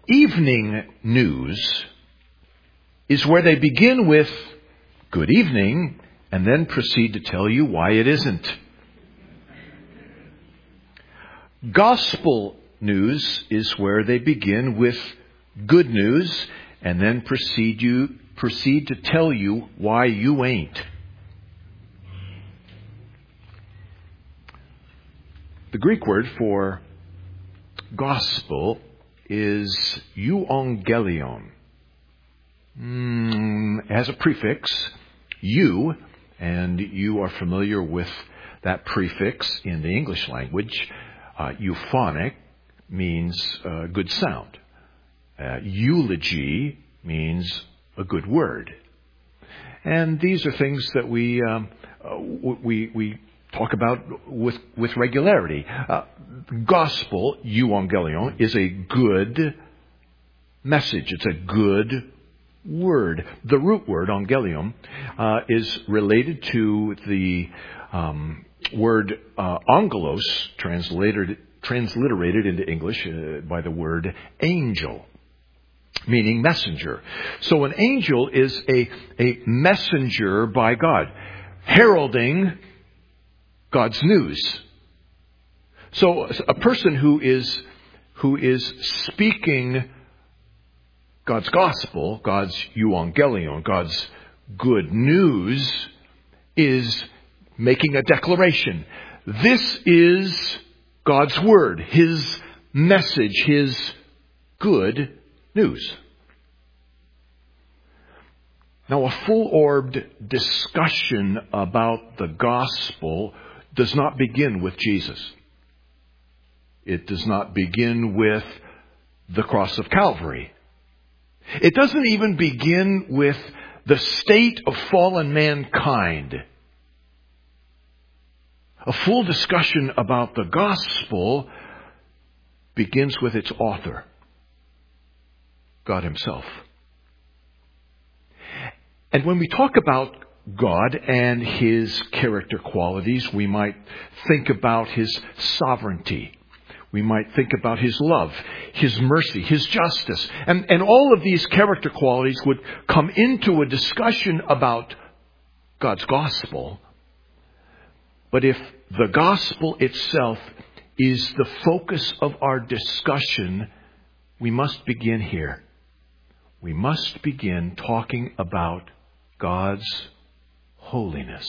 Evening news is where they begin with good evening and then proceed to tell you why it isn't. Gospel news is where they begin with good news and then proceed to tell you why you ain't. The Greek word for gospel is euangelion. It has a prefix, eu, and you are familiar with that prefix in the English language. Euphonic means good sound. Eulogy means a good word. And these are things that we talk about with regularity. Gospel, euangelion, is a good message. It's a good word. The root word, angelion, is related to the word angelos, transliterated into English by the word angel, meaning messenger. So an angel is a messenger by God, heralding God's news. So a person who is speaking God's gospel, God's euangelion, God's good news, is making a declaration. This is God's word, His message, His good news. Now, a full-orbed discussion about the gospel does not begin with Jesus. It does not begin with the cross of Calvary. It doesn't even begin with the state of fallen mankind. A full discussion about the gospel begins with its author, God Himself. And when we talk about God and His character qualities, we might think about His sovereignty. We might think about His love, His mercy, His justice. And all of these character qualities would come into a discussion about God's gospel. But if the gospel itself is the focus of our discussion, we must begin here. We must begin talking about God's holiness.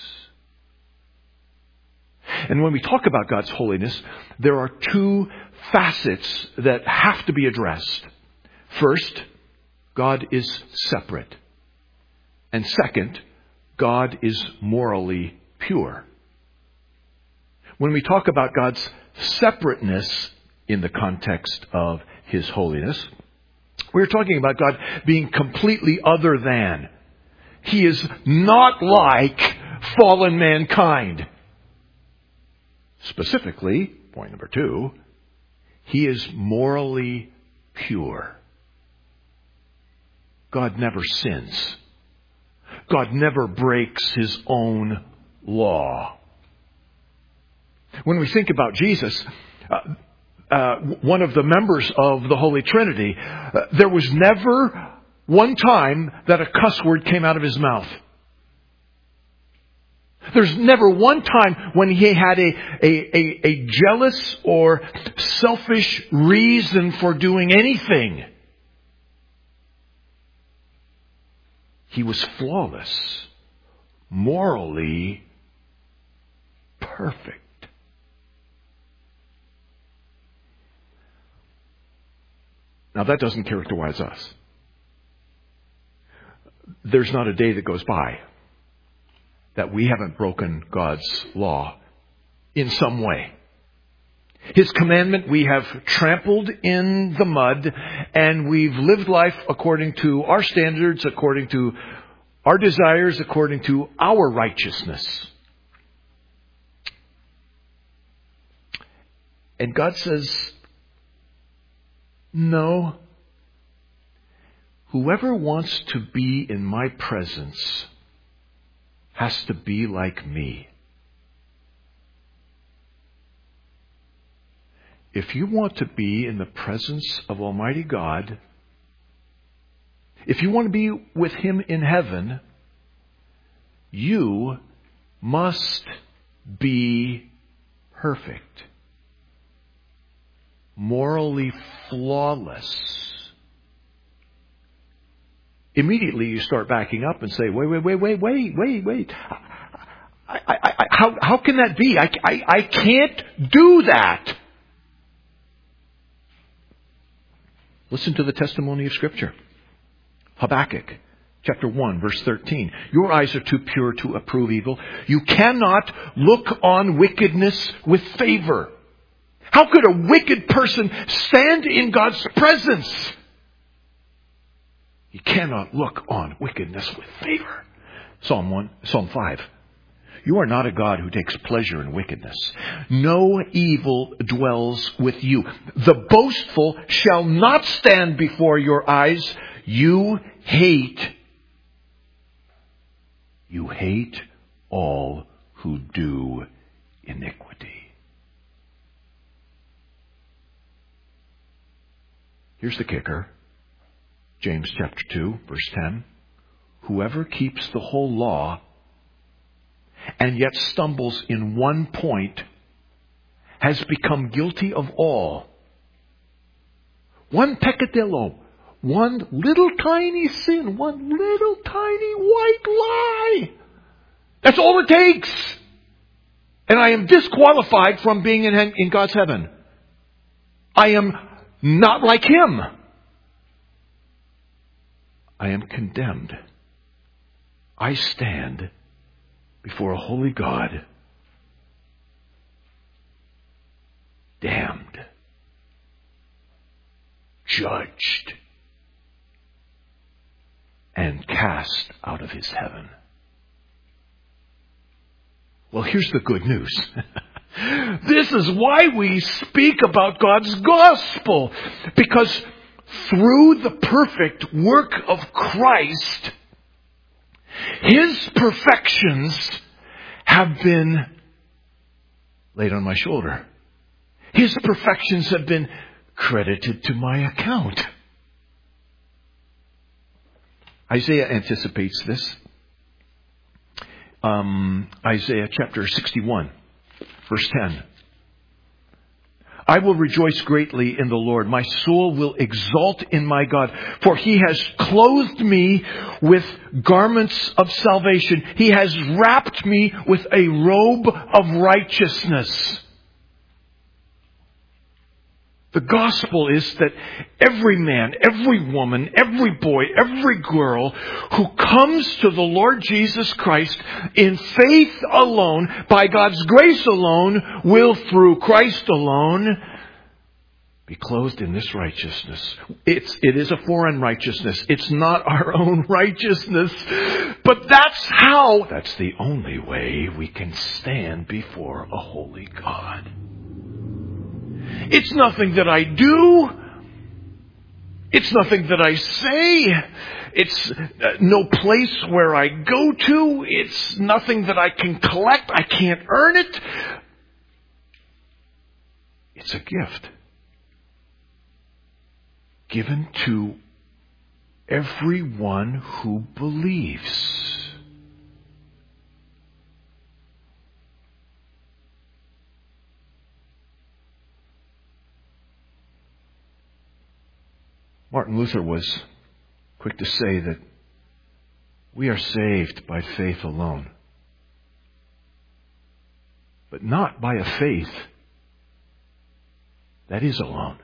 And when we talk about God's holiness, there are two facets that have to be addressed. First, God is separate. And second, God is morally pure. When we talk about God's separateness in the context of His holiness, we're talking about God being completely other than. He is not like fallen mankind. Specifically, point number 2, He is morally pure. God never sins. God never breaks His own law. When we think about Jesus, one of the members of the Holy Trinity, there was never one time that a cuss word came out of His mouth. There's never one time when He had a jealous or selfish reason for doing anything. He was flawless, morally perfect. Now, that doesn't characterize us. There's not a day that goes by that we haven't broken God's law in some way. His commandment we have trampled in the mud, and we've lived life according to our standards, according to our desires, according to our righteousness. And God says, no. Whoever wants to be in my presence has to be like me. if you want to be in the presence of Almighty God, if you want to be with Him in heaven, you must be perfect, morally flawless. Immediately you start backing up and say, wait. How can that be? I can't do that. Listen to the testimony of Scripture. Habakkuk chapter 1 verse 13. Your eyes are too pure to approve evil. You cannot look on wickedness with favor. How could a wicked person stand in God's presence? You cannot look on wickedness with favor. Psalm 5. You are not a God who takes pleasure in wickedness. No evil dwells with you. The boastful shall not stand before your eyes. You hate all who do iniquity. Here's the kicker. James chapter 2, verse 10. Whoever keeps the whole law and yet stumbles in one point has become guilty of all. One peccadillo, one little tiny sin, one little tiny white lie. That's all it takes. And I am disqualified from being in God's heaven. I am not like Him. I am condemned. I stand before a holy God, damned, judged, and cast out of His heaven. Well, here's the good news. This is why we speak about God's gospel. Because through the perfect work of Christ, His perfections have been laid on my shoulder. His perfections have been credited to my account. Isaiah anticipates this. Isaiah chapter 61, verse 10. I will rejoice greatly in the Lord. My soul will exult in my God. For He has clothed me with garments of salvation. He has wrapped me with a robe of righteousness. The gospel is that every man, every woman, every boy, every girl who comes to the Lord Jesus Christ in faith alone, by God's grace alone, will through Christ alone be clothed in this righteousness. It is a foreign righteousness. It's not our own righteousness. But that's the only way we can stand before a holy God. It's nothing that I do. It's nothing that I say. It's no place where I go to. It's nothing that I can collect. I can't earn it. It's a gift given to everyone who believes. Martin Luther was quick to say that we are saved by faith alone, but not by a faith that is alone.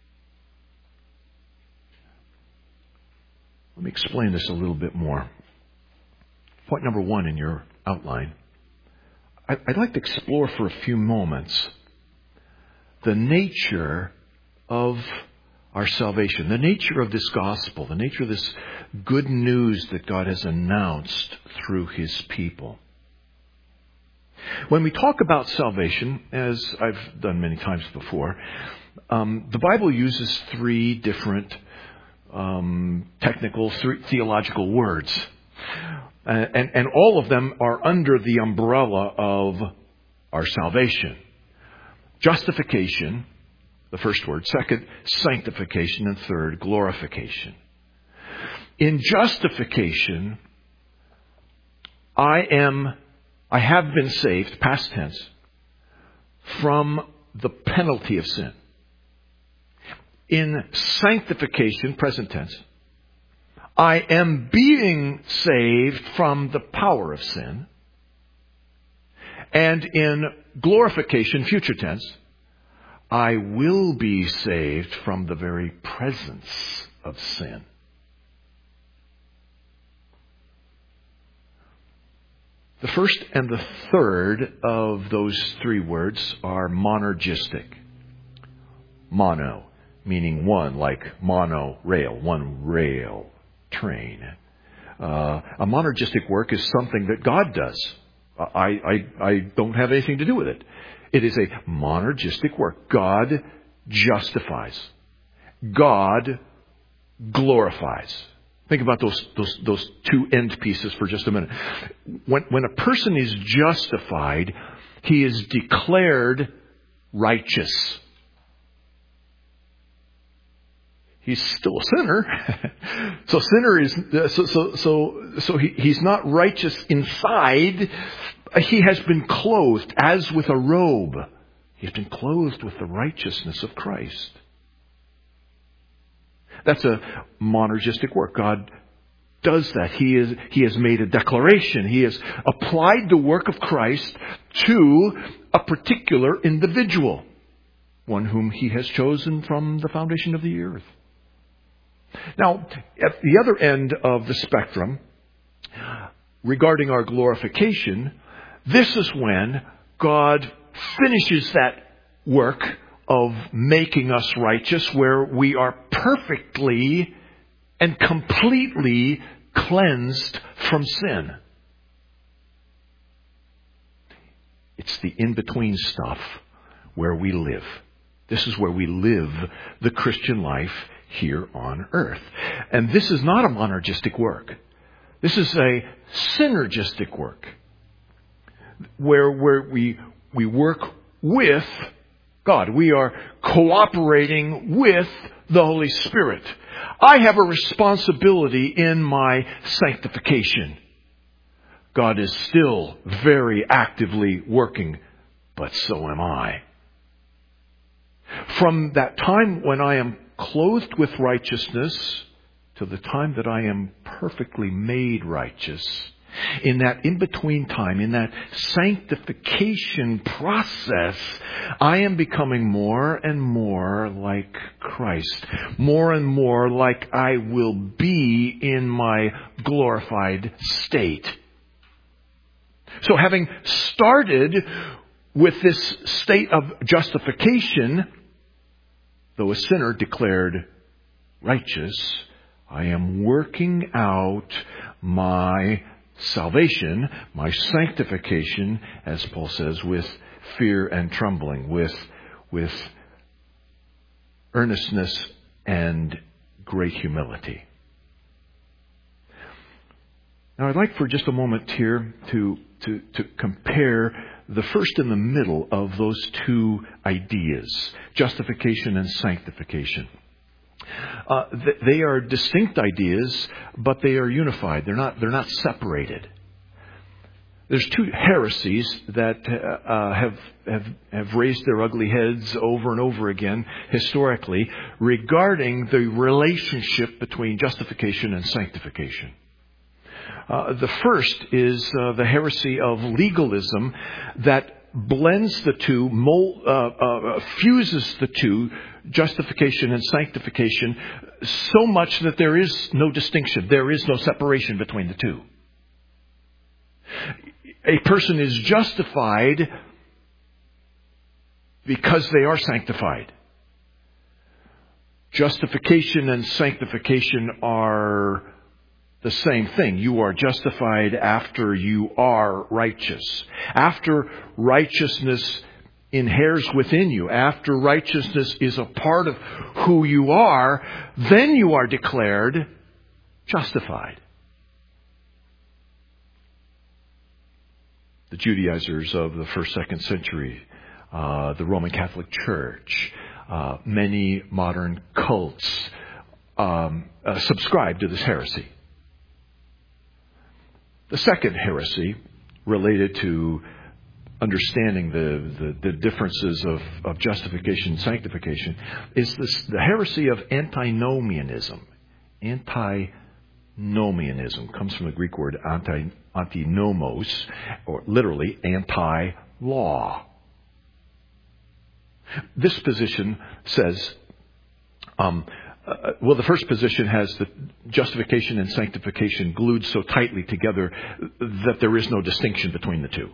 Let me explain this a little bit more. Point number 1 in your outline. I'd like to explore for a few moments the nature of our salvation, the nature of this gospel, the nature of this good news that God has announced through His people. When we talk about salvation, as I've done many times before, the Bible uses 3 different technical, theological words. And all of them are under the umbrella of our salvation. Justification, the first word. Second, sanctification. And third, glorification. In justification, I have been saved, past tense, from the penalty of sin. In sanctification, present tense, I am being saved from the power of sin. And in glorification, future tense, I will be saved from the very presence of sin. The first and the third of those three words are monergistic. Mono, meaning one, like monorail, one rail train. A monergistic work is something that God does. I don't have anything to do with it. It is a monergistic work. God justifies. God glorifies. Think about those two end pieces for just a minute. When a person is justified, he is declared righteous. He's still a sinner. So sinner is he's not righteous inside. He has been clothed as with a robe. He's been clothed with the righteousness of Christ. That's a monergistic work. God does that. He has made a declaration. He has applied the work of Christ to a particular individual, one whom He has chosen from the foundation of the earth. Now, at the other end of the spectrum, regarding our glorification, this is when God finishes that work of making us righteous, where we are perfectly and completely cleansed from sin. It's the in-between stuff where we live. This is where we live the Christian life here on earth. And this is not a monergistic work. This is a synergistic work, where we work with God. We are cooperating with the Holy Spirit. I have a responsibility in my sanctification. God is still very actively working, but so am I. From that time when I am clothed with righteousness to the time that I am perfectly made righteous, in that in-between time, in that sanctification process, I am becoming more and more like Christ. More and more like I will be in my glorified state. So having started with this state of justification, though a sinner declared righteous, I am working out my salvation, my sanctification, as Paul says, with fear and trembling, with earnestness and great humility. Now I'd like for just a moment here to compare the first and the middle of those two ideas, justification and sanctification. They are distinct ideas, but they are unified. They're not separated. There's two heresies that have raised their ugly heads over and over again historically regarding the relationship between justification and sanctification. The first is the heresy of legalism that blends the two, fuses the two, justification and sanctification, so much that there is no distinction. There is no separation between the two. A person is justified because they are sanctified. Justification and sanctification are the same thing. You are justified after you are righteous. After righteousness inheres within you, after righteousness is a part of who you are, then you are declared justified. The Judaizers of the 1st, 2nd century, the Roman Catholic Church, Many modern cults subscribe to this heresy. The second heresy, related to understanding the differences of justification and sanctification, is the heresy of antinomianism. Antinomianism comes from the Greek word antinomos, or literally anti-law. This position says, the first position has the justification and sanctification glued so tightly together that there is no distinction between the two.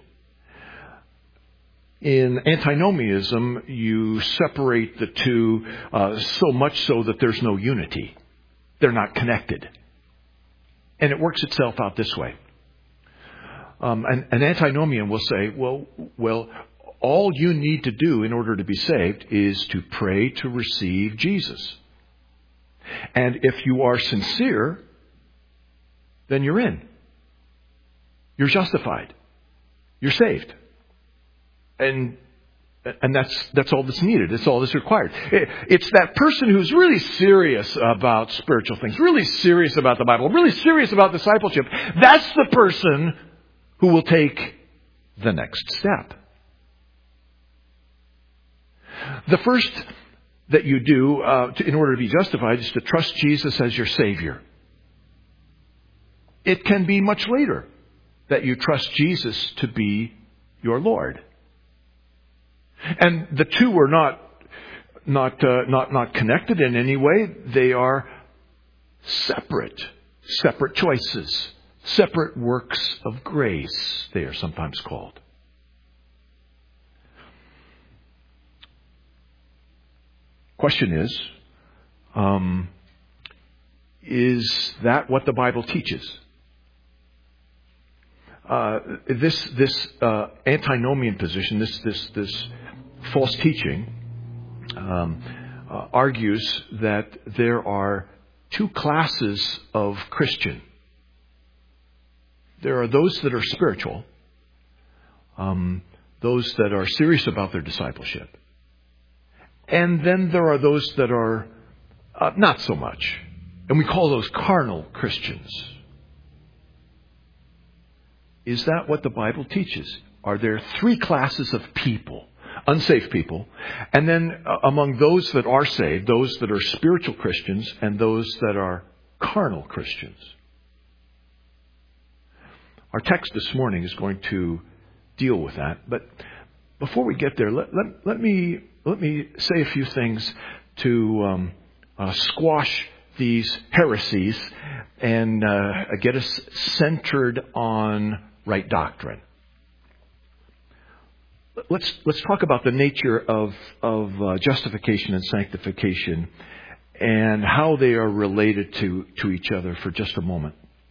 In antinomianism, you separate the two so much so that there's no unity. They're not connected. And it works itself out this way. An antinomian will say, well, all you need to do in order to be saved is to pray to receive Jesus. And if you are sincere, then you're in. You're justified. You're saved. And that's all that's needed. It's all that's required. It's that person who's really serious about spiritual things, really serious about the Bible, really serious about discipleship. That's the person who will take the next step. The first that you do in order to be justified is to trust Jesus as your Savior. It can be much later that you trust Jesus to be your Lord. And the two are not connected in any way. They are separate choices, separate works of grace, they are sometimes called. Question is that what the Bible teaches? This antinomian position, this false teaching, argues that there are two classes of Christian. There are those that are spiritual, those that are serious about their discipleship. And then there are those that are not so much. And we call those carnal Christians. Is that what the Bible teaches? Are there three classes of people? Unsaved people. And then among those that are saved, those that are spiritual Christians and those that are carnal Christians. Our text this morning is going to deal with that. But before we get there, let me say a few things to squash these heresies and get us centered on right doctrine. Let's talk about the nature of justification and sanctification and how they are related to each other for just a moment.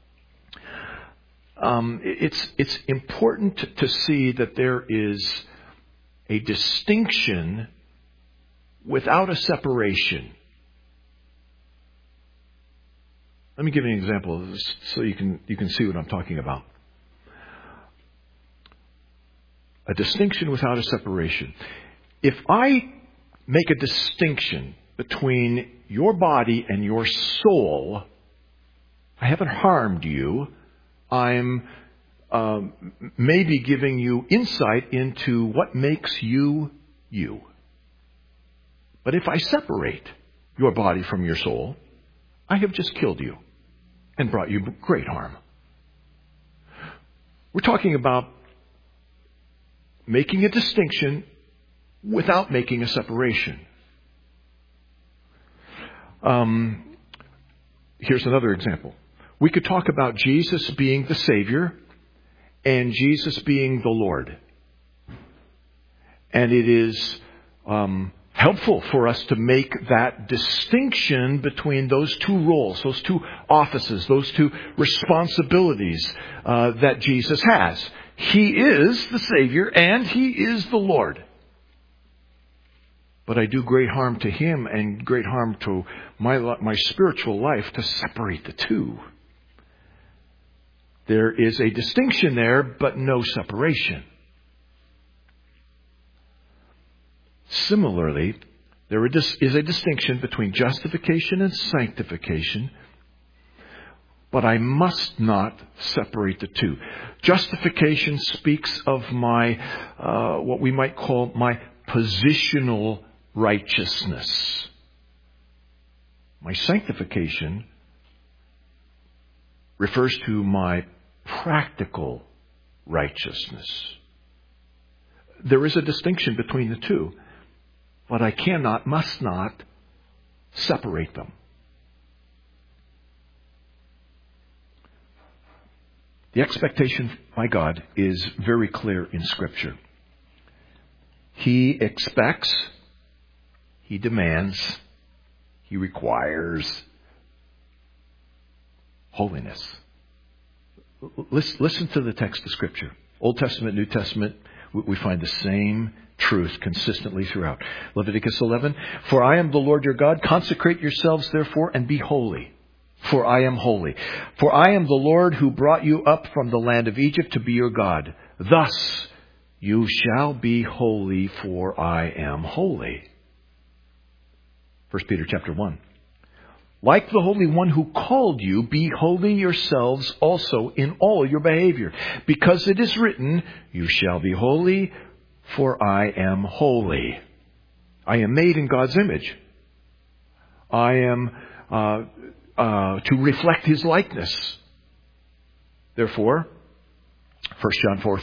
It's important to see that there is a distinction without a separation. Let me give you an example of this so you can see what I'm talking about. A distinction without a separation. If I make a distinction between your body and your soul, I haven't harmed you. I'm maybe giving you insight into what makes you you. But if I separate your body from your soul, I have just killed you and brought you great harm. We're talking about making a distinction without making a separation. Here's another example. We could talk about Jesus being the Savior and Jesus being the Lord. And it is helpful for us to make that distinction between those two roles, those two offices, those two responsibilities that Jesus has. He is the Savior and He is the Lord. But I do great harm to Him and great harm to my spiritual life to separate the two. There is a distinction there, but no separation. Similarly, There is a distinction between justification and sanctification, but I must not separate the two. Justification speaks of my, what we might call my positional righteousness. My sanctification refers to my practical righteousness. There is a distinction between the two, but I must not separate them. The expectation by God is very clear in Scripture. He expects, He demands, He requires holiness. Listen to the text of Scripture. Old Testament, New Testament, we find the same truth consistently throughout. Leviticus 11, "For I am the Lord your God. Consecrate yourselves therefore and be holy. For I am holy. For I am the Lord who brought you up from the land of Egypt to be your God. Thus you shall be holy, for I am holy." 1 Peter chapter 1. "Like the Holy One who called you, be holy yourselves also in all your behavior. Because it is written, you shall be holy, for I am holy." I am made in God's image. I am to reflect His likeness. Therefore, 1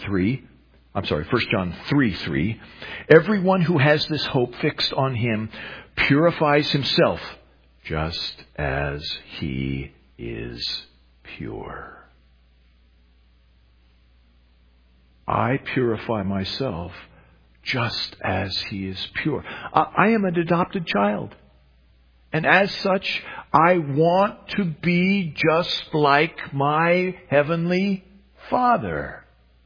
John 3:3, "Everyone who has this hope fixed on Him purifies himself just as He is pure." I purify myself just as He is pure. I am an adopted child. And as such, I want to be just like my Heavenly Father.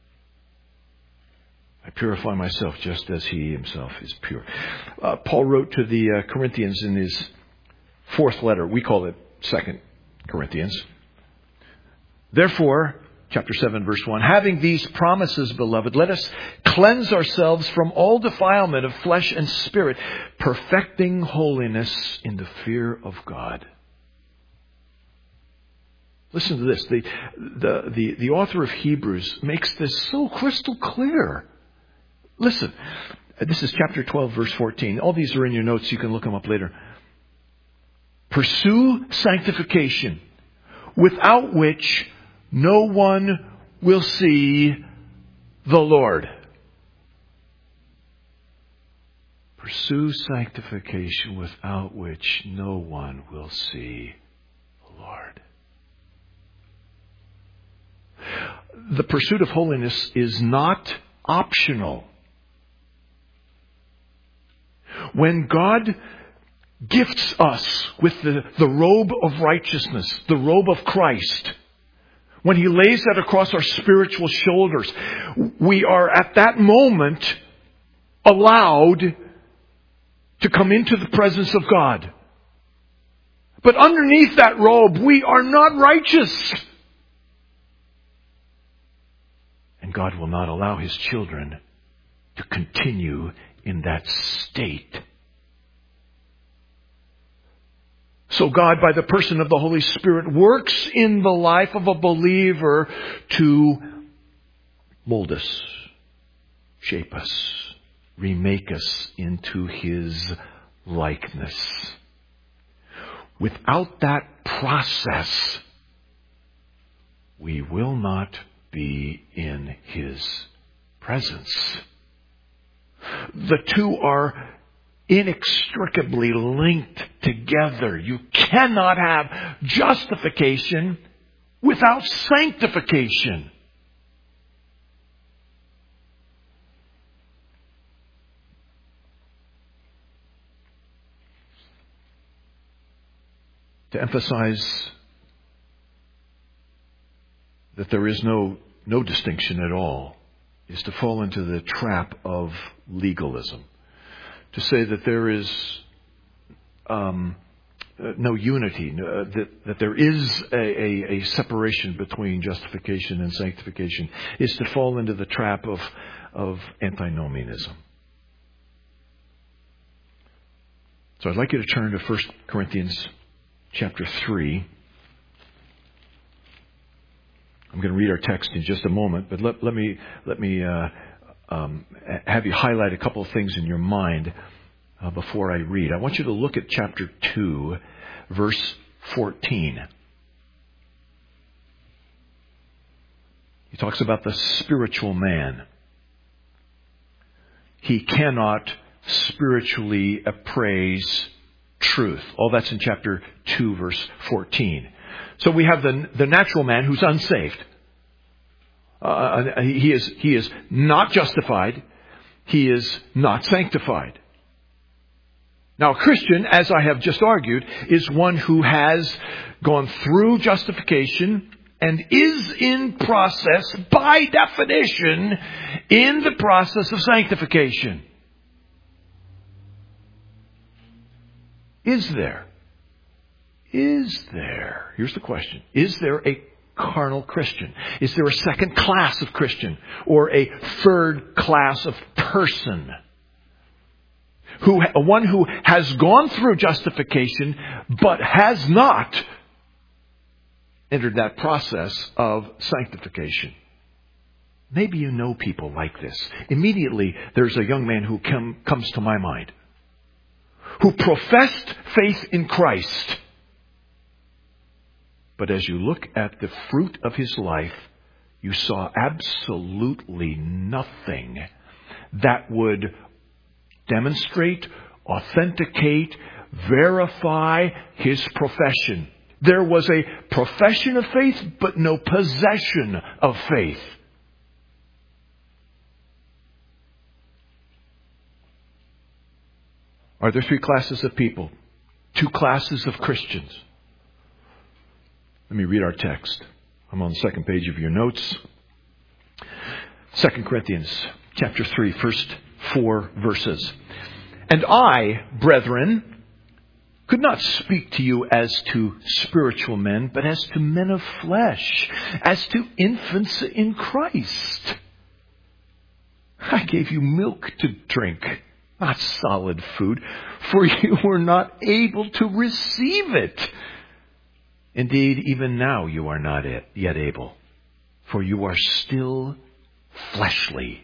I purify myself just as He Himself is pure. Paul wrote to the Corinthians in his 4th letter. We call it 2 Corinthians. "Therefore," chapter 7, verse 1, "having these promises, beloved, let us cleanse ourselves from all defilement of flesh and spirit, perfecting holiness in the fear of God." Listen to this. The author of Hebrews makes this so crystal clear. Listen. This is chapter 12, verse 14. All these are in your notes. You can look them up later. "Pursue sanctification, without which no one will see the Lord." Pursue sanctification, without which no one will see the Lord. The pursuit of holiness is not optional. When God gifts us with the robe of righteousness, the robe of Christ, when He lays that across our spiritual shoulders, we are at that moment allowed to come into the presence of God. But underneath that robe, we are not righteous. And God will not allow His children to continue in that state. So God, by the person of the Holy Spirit, works in the life of a believer to mold us, shape us, remake us into His likeness. Without that process, we will not be in His presence. The two are inextricably linked together. You cannot have justification without sanctification. To emphasize that there is no distinction at all is to fall into the trap of legalism. To say that there is no unity, that there is a separation between justification and sanctification, is to fall into the trap of antinomianism. So I'd like you to turn to 1 Corinthians chapter 3. I'm going to read our text in just a moment, but let me have you highlight a couple of things in your mind before I read. I want you to look at chapter 2, verse 14. He talks about the spiritual man. He cannot spiritually appraise truth. All that's in chapter 2, verse 14. So we have the natural man who's unsaved. He is not justified. He is not sanctified. Now, a Christian, as I have just argued, is one who has gone through justification and is in process, by definition, in the process of sanctification. Is there? Here's the question. Is there a carnal Christian? Is there a second class of Christian? Or a third class of person? One who has gone through justification, but has not entered that process of sanctification. Maybe you know people like this. Immediately, there's a young man who comes to my mind, who professed faith in Christ. But as you look at the fruit of his life, you saw absolutely nothing that would demonstrate, authenticate, verify his profession. There was a profession of faith, but no possession of faith. Are there three classes of people? Two classes of Christians. Let me read our text. I'm on the second page of your notes. 2 Corinthians chapter 3, first 4 verses. And I, brethren, could not speak to you as to spiritual men, but as to men of flesh, as to infants in Christ. I gave you milk to drink, not solid food, for you were not able to receive it. Indeed, even now you are not yet able, for you are still fleshly.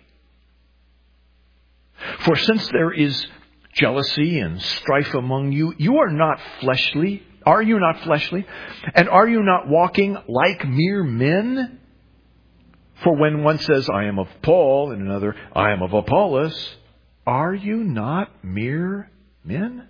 For since there is jealousy and strife among you, you are not fleshly. Are you not fleshly? And are you not walking like mere men? For when one says, I am of Paul, and another, I am of Apollos, are you not mere men?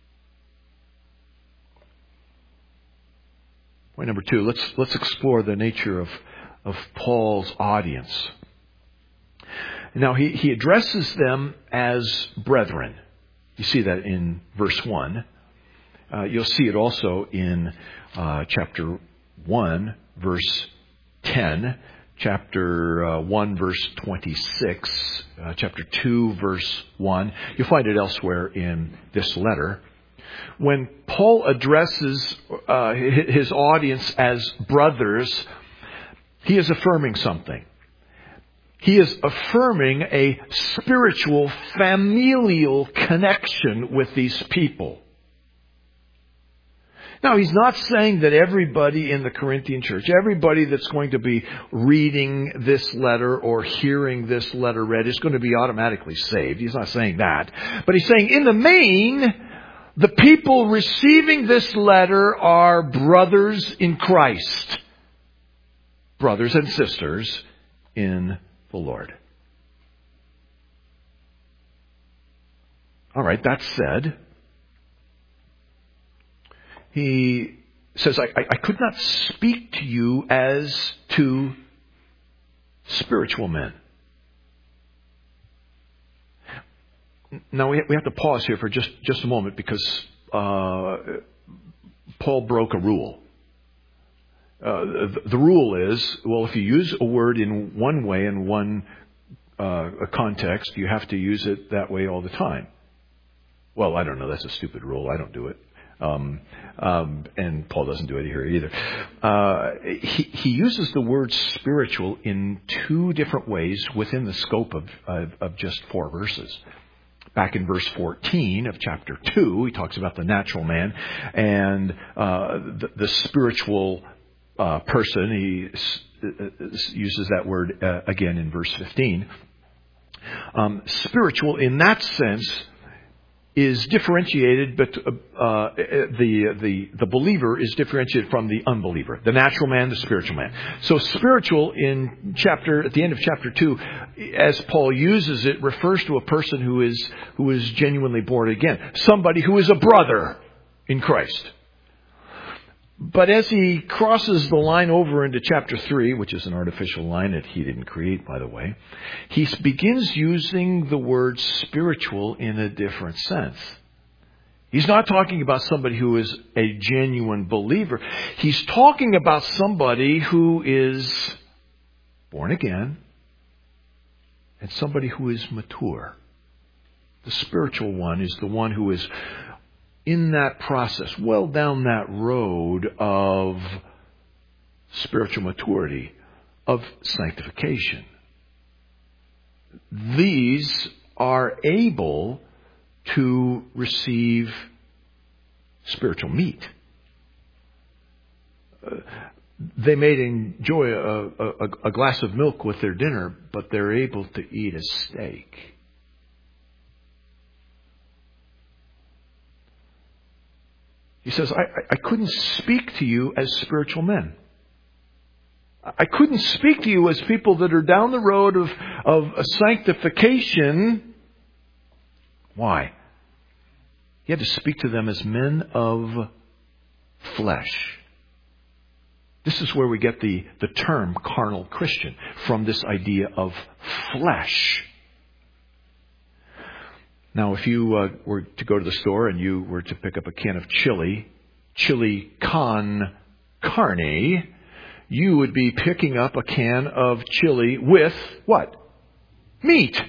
Point number 2, let's explore the nature of Paul's audience. Now, he addresses them as brethren. You see that in verse 1. You'll see it also in chapter 1, verse 10, chapter 1, verse 26, chapter 2, verse 1. You'll find it elsewhere in this letter. When Paul addresses his audience as brothers, he is affirming something. He is affirming a spiritual, familial connection with these people. Now, he's not saying that everybody in the Corinthian church, everybody that's going to be reading this letter or hearing this letter read is going to be automatically saved. He's not saying that. But he's saying in the main, the people receiving this letter are brothers in Christ. Brothers and sisters in the Lord. All right, that said, he says, I could not speak to you as to spiritual men. Now, we have to pause here for just a moment because Paul broke a rule. The rule is, well, if you use a word in one way in one context, you have to use it that way all the time. Well, I don't know. That's a stupid rule. I don't do it. And Paul doesn't do it here either. He uses the word spiritual in two different ways within the scope of just 4 verses. Back in verse 14 of chapter 2, he talks about the natural man and the spiritual person. He uses that word again in verse 15. Spiritual, in that sense, is differentiated, but the believer is differentiated from the unbeliever. The natural man, the spiritual man. So spiritual at the end of chapter 2, as Paul uses it, refers to a person who is genuinely born again. Somebody who is a brother in Christ. But as he crosses the line over into chapter 3, which is an artificial line that he didn't create, by the way, he begins using the word spiritual in a different sense. He's not talking about somebody who is a genuine believer. He's talking about somebody who is born again and somebody who is mature. The spiritual one is the one who is in that process, well down that road of spiritual maturity, of sanctification. These are able to receive spiritual meat. They may enjoy a glass of milk with their dinner, but they're able to eat a steak. He says, I couldn't speak to you as spiritual men. I couldn't speak to you as people that are down the road of sanctification. Why? He had to speak to them as men of flesh. This is where we get the term carnal Christian, from this idea of flesh. Now, if you were to go to the store and you were to pick up a can of chili con carne, you would be picking up a can of chili with what? Meat.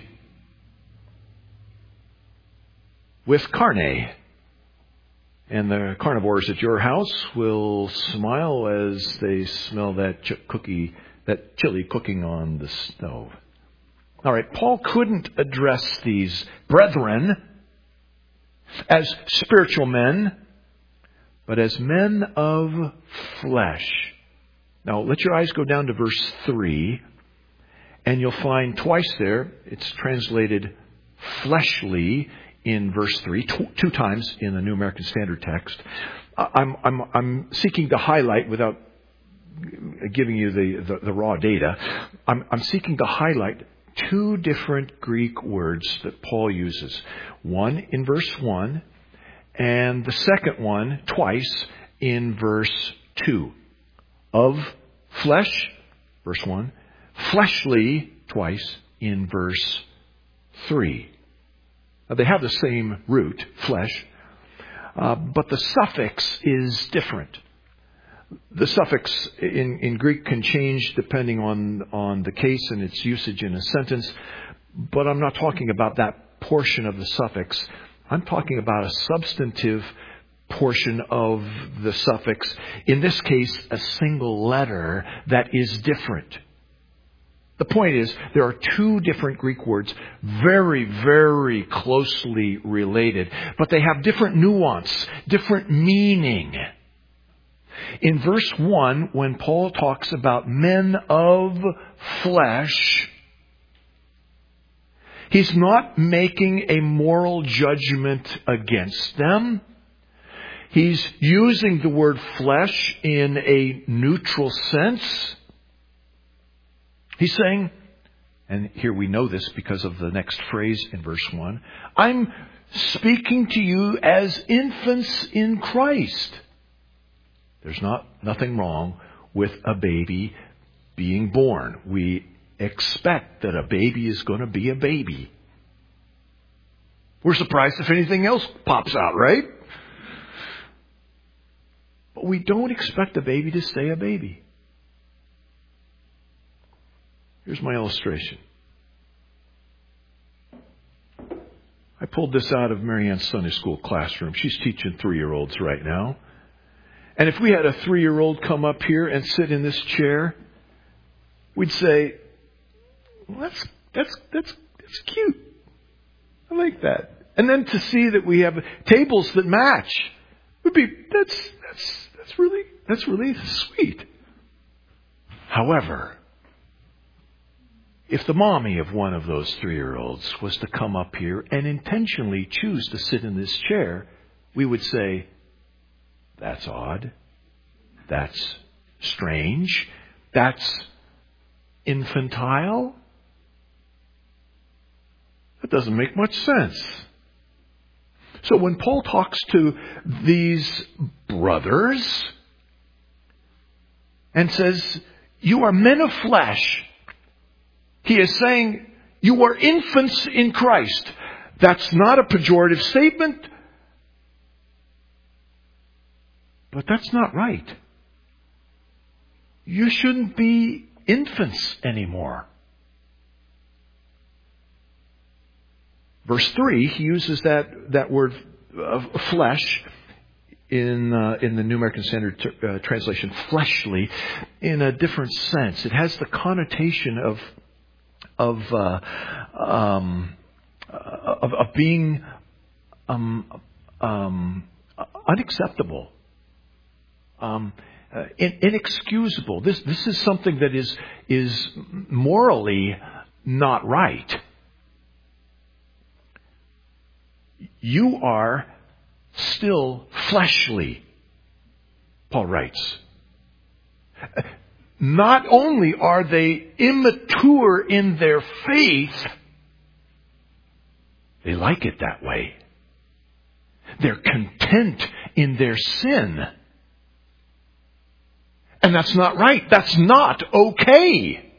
With carne. And the carnivores at your house will smile as they smell that chili cooking on the stove. All right, Paul couldn't address these brethren as spiritual men, but as men of flesh. Now, let your eyes go down to verse 3, and you'll find twice there, it's translated fleshly in verse 3, two times in the New American Standard text. I'm seeking to highlight, without giving you the raw data, I'm seeking to highlight two different Greek words that Paul uses. One in verse 1, and the second one twice in verse 2. Of flesh, verse 1. Fleshly, twice in verse 3. Now, they have the same root, flesh, but the suffix is different. The suffix in Greek can change depending on the case and its usage in a sentence, but I'm not talking about that portion of the suffix. I'm talking about a substantive portion of the suffix. In this case, a single letter that is different. The point is, there are two different Greek words, very, very closely related, but they have different nuance, different meaning. In verse 1, when Paul talks about men of flesh, he's not making a moral judgment against them. He's using the word flesh in a neutral sense. He's saying, and here we know this because of the next phrase in verse 1, I'm speaking to you as infants in Christ. There's nothing wrong with a baby being born. We expect that a baby is going to be a baby. We're surprised if anything else pops out, right? But we don't expect a baby to stay a baby. Here's my illustration. I pulled this out of Marianne's Sunday school classroom. She's teaching 3-year-olds right now. And if we had a 3-year-old come up here and sit in this chair, we'd say, well, that's cute. I like that. And then to see that we have tables that match would be, that's really sweet. However, if the mommy of one of those 3-year-olds was to come up here and intentionally choose to sit in this chair, we would say, that's odd. That's strange. That's infantile. That doesn't make much sense. So when Paul talks to these brothers and says, you are men of flesh, he is saying, you are infants in Christ. That's not a pejorative statement, but that's not right. You shouldn't be infants anymore. Verse 3, he uses that word flesh in the New American Standard Translation, fleshly, in a different sense. It has the connotation of being unacceptable, inexcusable. This is something that is morally not right. You are still fleshly, Paul writes. Not only are they immature in their faith, they like it that way. They're content in their sin. And that's not right. That's not okay.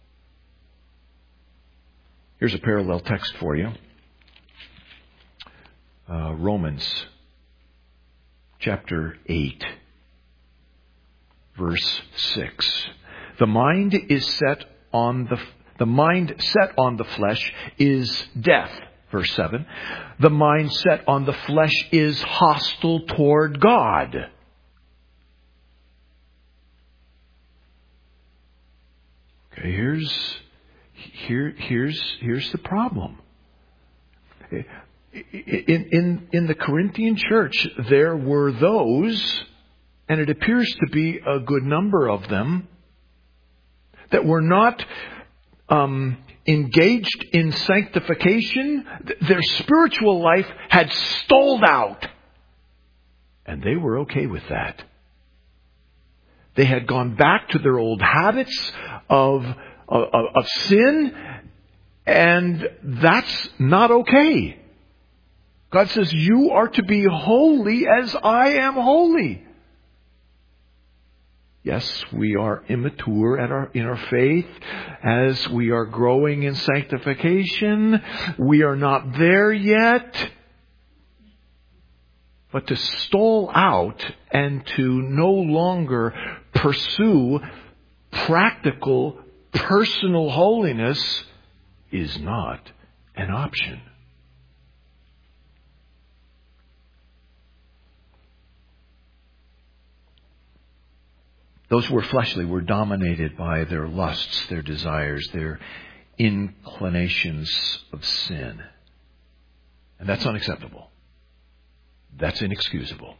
Here's a parallel text for you. Romans chapter 8, verse 6. The mind set on the flesh is death. Verse 7. The mind set on the flesh is hostile toward God. Okay, here's the problem. In the Corinthian church, there were those, and it appears to be a good number of them, that were not engaged in sanctification. Their spiritual life had stalled out, and they were okay with that. They had gone back to their old habits of sin, and that's not okay. God says, you are to be holy as I am holy. Yes, we are immature in our faith as we are growing in sanctification. We are not there yet. But to stall out and to no longer pursue practical, personal holiness is not an option. Those who were fleshly were dominated by their lusts, their desires, their inclinations of sin. And that's unacceptable. That's inexcusable.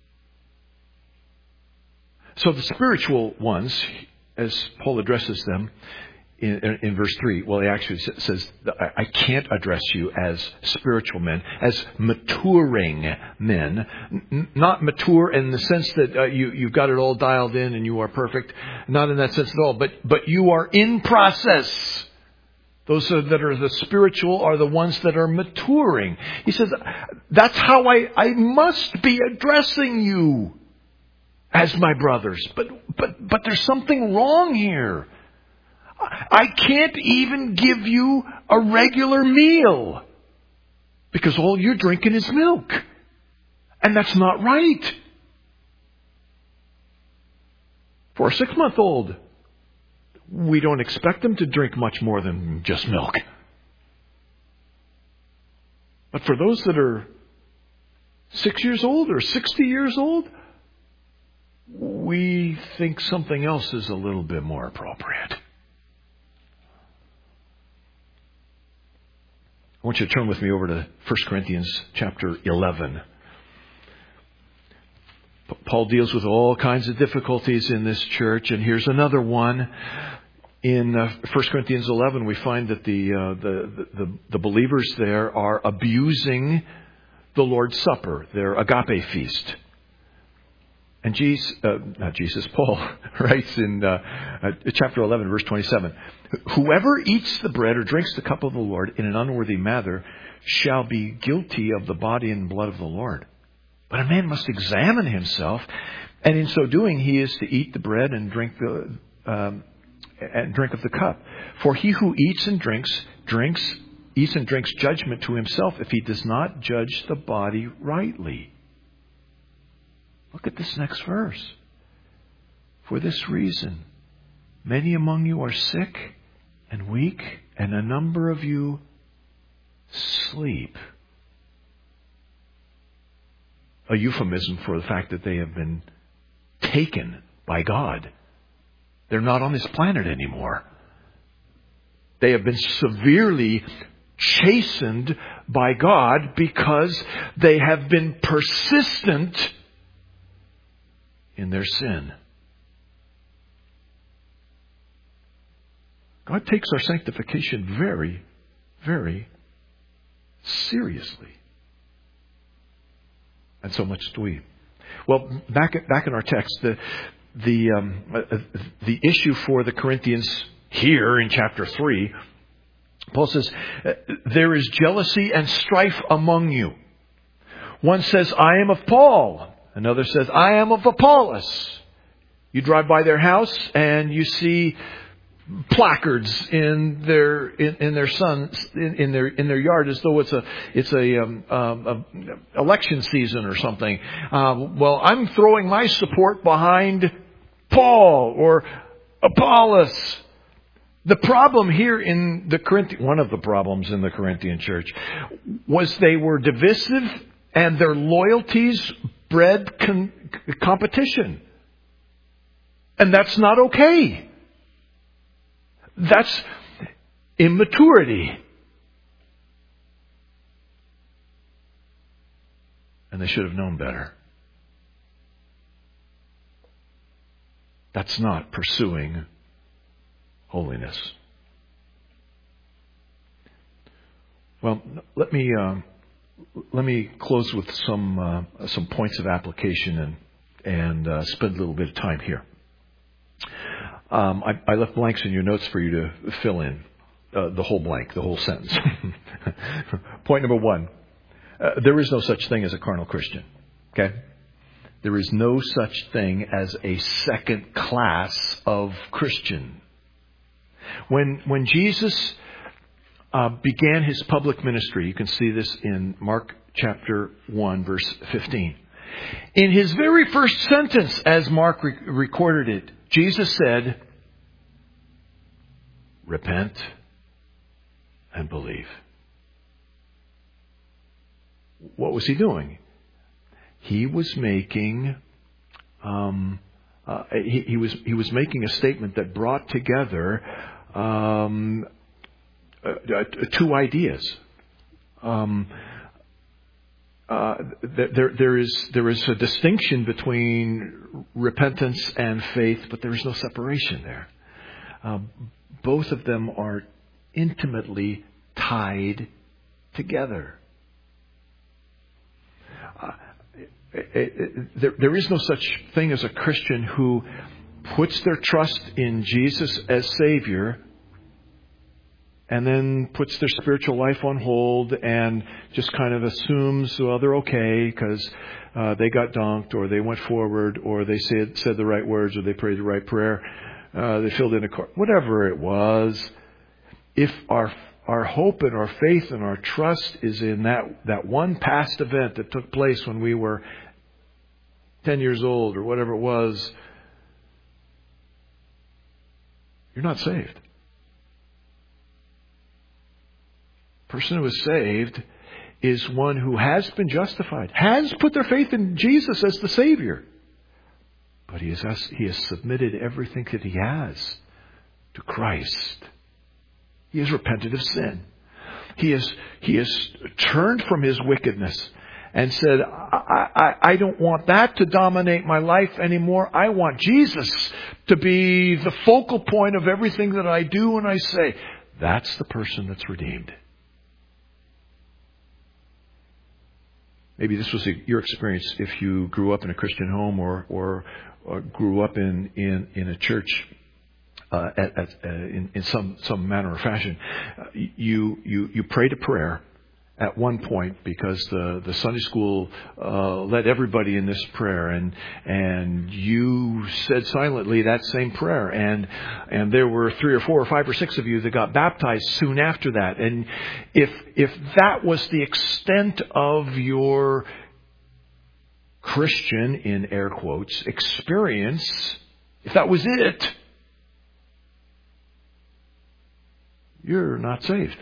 So the spiritual ones, as Paul addresses them in verse 3, well, he actually says, I can't address you as spiritual men, as maturing men. Not mature in the sense that you've got it all dialed in and you are perfect. Not in that sense at all. But you are in process. Those that are the spiritual are the ones that are maturing. He says, that's how I must be addressing you as my brothers. But there's something wrong here. I can't even give you a regular meal because all you're drinking is milk. And that's not right. For a 6-month-old, we don't expect them to drink much more than just milk. But for those that are 6 years old or 60 years old, we think something else is a little bit more appropriate. I want you to turn with me over to 1 Corinthians chapter 11. Paul deals with all kinds of difficulties in this church, and here's another one. In 1 Corinthians 11, we find that the believers there are abusing the Lord's Supper, their agape feast. And Paul writes in chapter 11, verse 27, "Whoever eats the bread or drinks the cup of the Lord in an unworthy manner shall be guilty of the body and blood of the Lord. But a man must examine himself, and in so doing he is to eat the bread and drink of the cup. For he who eats and drinks judgment to himself if he does not judge the body rightly." Look at this next verse. "For this reason, many among you are sick and weak, and a number of you sleep." A euphemism for the fact that they have been taken by God. They're not on this planet anymore. They have been severely chastened by God because they have been persistent in their sin. God takes our sanctification very, very seriously. And so much do we. Well, back in our text, the issue for the Corinthians here in chapter 3, Paul says, "There is jealousy and strife among you. One says, 'I am of Paul.' Another says, 'I am of Apollos.' You drive by their house and you see placards in their yard as though it's a election season or something. Well, I'm throwing my support behind Paul or Apollos." The problem here in one of the problems in the Corinthian church was they were divisive and their loyalties bred competition. And that's not okay. That's immaturity. And they should have known better. That's not pursuing holiness. Well, let me close with some points of application and spend a little bit of time here. I left blanks in your notes for you to fill in the whole blank, the whole sentence. Point number 1. There is no such thing as a carnal Christian. Okay? There is no such thing as a second class of Christian. When Jesus began his public ministry, you can see this in Mark chapter 1, verse 15. In his very first sentence, as Mark recorded it, Jesus said, "Repent and believe." What was he doing? He was making he was making a statement that brought together two ideas. There is a distinction between repentance and faith, but there is no separation there. Both of them are intimately tied together. There is no such thing as a Christian who puts their trust in Jesus as Savior and then puts their spiritual life on hold and just kind of assumes, well, they're okay because they got dunked or they went forward or they said the right words or they prayed the right prayer. They filled in a card. Whatever it was, if our hope and our faith and our trust is in that one past event that took place when we were 10 years old or whatever it was, you're not saved. Person who is saved is one who has been justified, has put their faith in Jesus as the Savior. But he has submitted everything that he has to Christ. He has repented of sin. He has turned from his wickedness and said, I don't want that to dominate my life anymore. I want Jesus to be the focal point of everything that I do and I say. That's the person that's redeemed. Maybe this was your experience if you grew up in a Christian home or grew up in a church in some manner or fashion. You prayed a prayer at one point because the Sunday school led everybody in this prayer, and you said silently that same prayer, and there were 3 or 4 or 5 or 6 of you that got baptized soon after that. And if that was the extent of your Christian, in air quotes, experience, if that was it, you're not saved.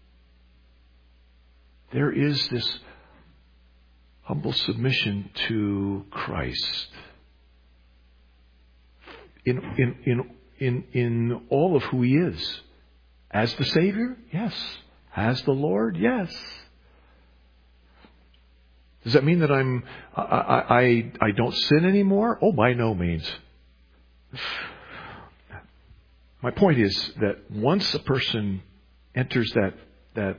There is this humble submission to Christ in all of who He is. As the Savior? Yes. As the Lord? Yes. Does that mean that I don't sin anymore? Oh, by no means. My point is that once a person enters that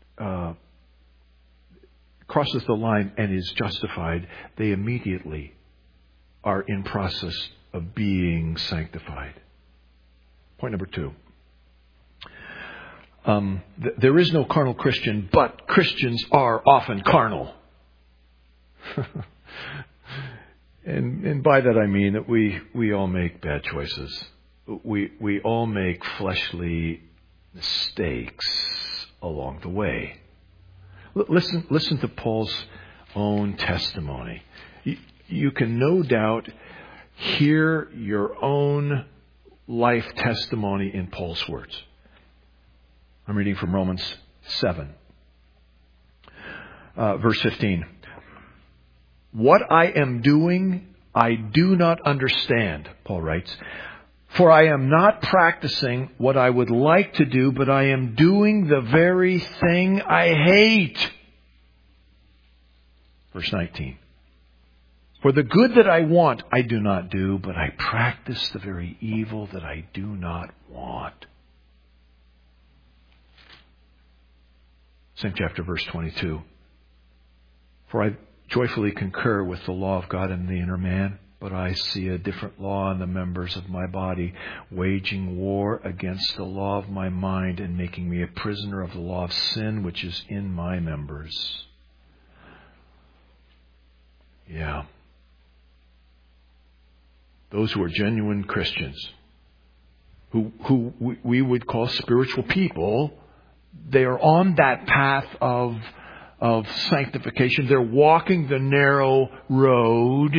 crosses the line and is justified, they immediately are in process of being sanctified. Point number 2. There is no carnal Christian, but Christians are often carnal. and by that I mean that we all make bad choices. We all make fleshly mistakes along the way. Listen to Paul's own testimony. You can no doubt hear your own life testimony in Paul's words. I'm reading from Romans 7, verse 15. What I am doing, I do not understand, Paul writes. For I am not practicing what I would like to do, but I am doing the very thing I hate. Verse 19. For the good that I want, I do not do, but I practice the very evil that I do not want. Same chapter, verse 22. For I joyfully concur with the law of God in the inner man, but I see a different law in the members of my body, waging war against the law of my mind and making me a prisoner of the law of sin which is in my members. Yeah. Those who are genuine Christians, who we would call spiritual people, they are on that path of sanctification. They're walking the narrow road.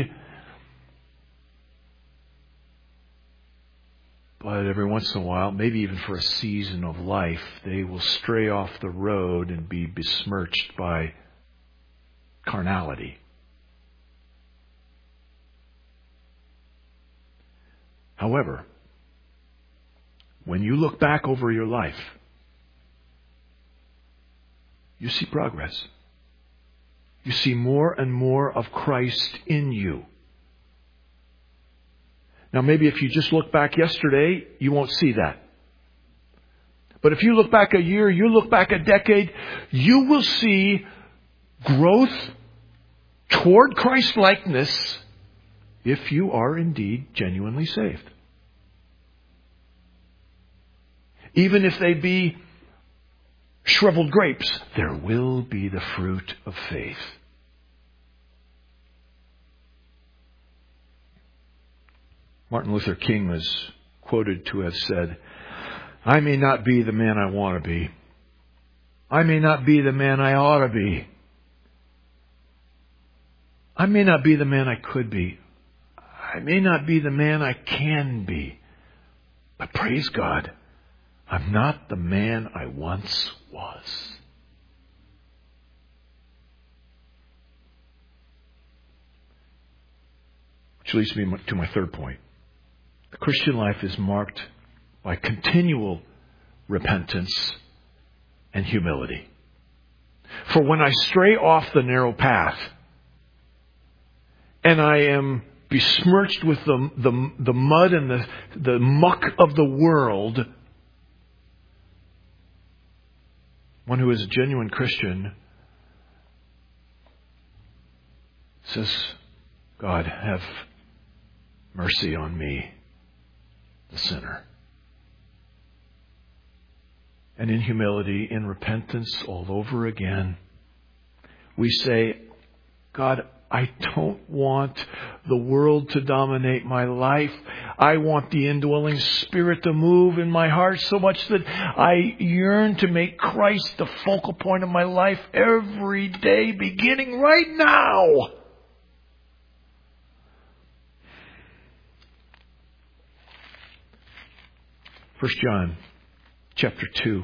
But every once in a while, maybe even for a season of life, they will stray off the road and be besmirched by carnality. However, when you look back over your life, you see progress. You see more and more of Christ in you. Now, maybe if you just look back yesterday, you won't see that. But if you look back a year, you look back a decade, you will see growth toward Christ-likeness if you are indeed genuinely saved. Even if they be shriveled grapes, there will be the fruit of faith. Martin Luther King was quoted to have said, I may not be the man I want to be. I may not be the man I ought to be. I may not be the man I could be. I may not be the man I can be. But praise God, I'm not the man I once was. Which leads me to my third point. The Christian life is marked by continual repentance and humility. For when I stray off the narrow path and I am besmirched with the mud and the muck of the world, one who is a genuine Christian says, God, have mercy on me, the sinner. And in humility, in repentance all over again, we say, God, I don't want the world to dominate my life. I want the indwelling Spirit to move in my heart so much that I yearn to make Christ the focal point of my life every day, beginning right now. 1 John chapter 2,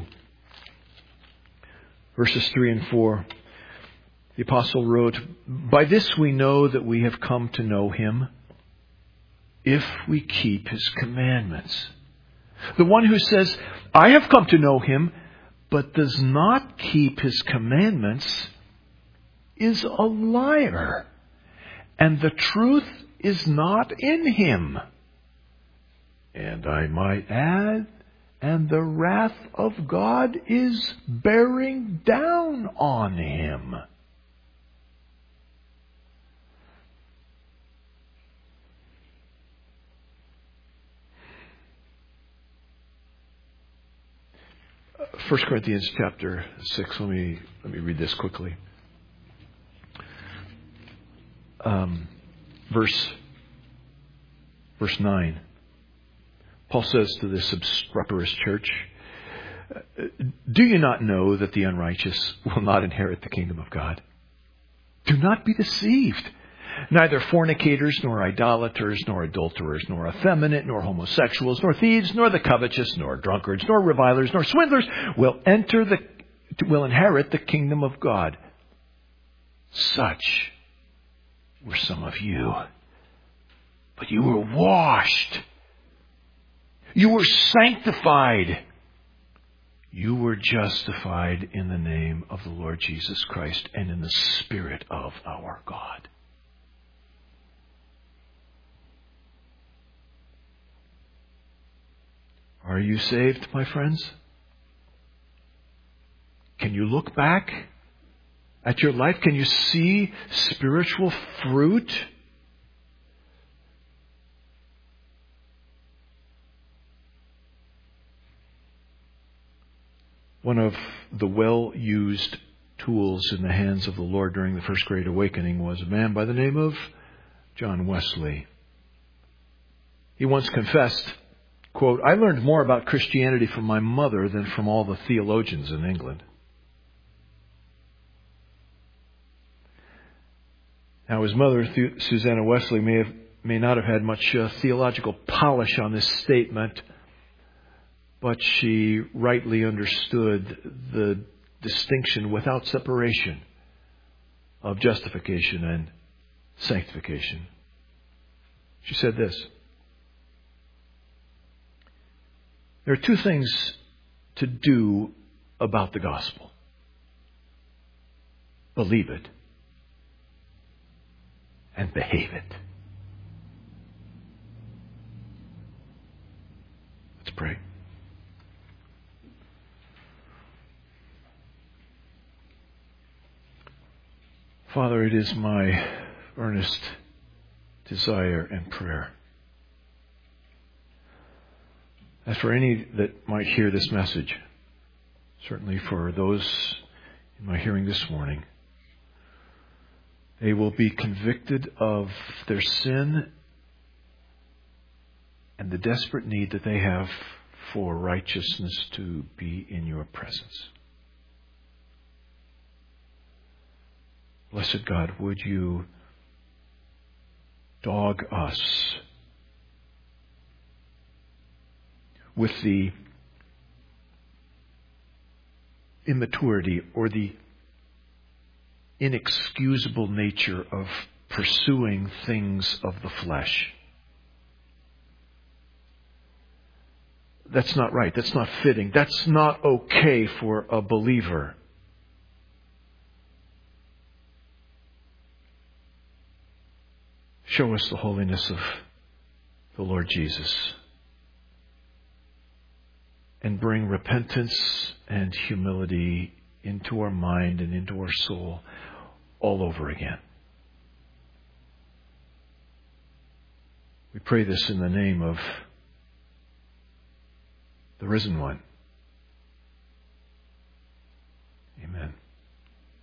verses 3 and 4. The apostle wrote, "By this we know that we have come to know Him, if we keep His commandments. The one who says, 'I have come to know Him,' but does not keep His commandments is a liar, and the truth is not in him. And I might add, and the wrath of God is bearing down on him." First Corinthians chapter 6. Let me read this quickly. Verse 9. Paul says to this obstreperous church, "Do you not know that the unrighteous will not inherit the kingdom of God? Do not be deceived. Neither fornicators, nor idolaters, nor adulterers, nor effeminate, nor homosexuals, nor thieves, nor the covetous, nor drunkards, nor revilers, nor swindlers will inherit the kingdom of God. Such were some of you. But you were washed. You were sanctified. You were justified in the name of the Lord Jesus Christ and in the Spirit of our God." Are you saved, my friends? Can you look back at your life? Can you see spiritual fruit? One of the well-used tools in the hands of the Lord during the First Great Awakening was a man by the name of John Wesley. He once confessed, quote, "I learned more about Christianity from my mother than from all the theologians in England." Now, his mother, Susanna Wesley, may not have had much theological polish on this statement, but she rightly understood the distinction without separation of justification and sanctification. She said this: "There are two things to do about the gospel. Believe it and behave it." Let's pray. Father, it is my earnest desire and prayer that for any that might hear this message, certainly for those in my hearing this morning, they will be convicted of their sin and the desperate need that they have for righteousness to be in your presence. Blessed God, would you dog us with the immaturity or the inexcusable nature of pursuing things of the flesh. That's not right. That's not fitting. That's not okay for a believer. Show us the holiness of the Lord Jesus. And bring repentance and humility into our mind and into our soul all over again. We pray this in the name of the risen one.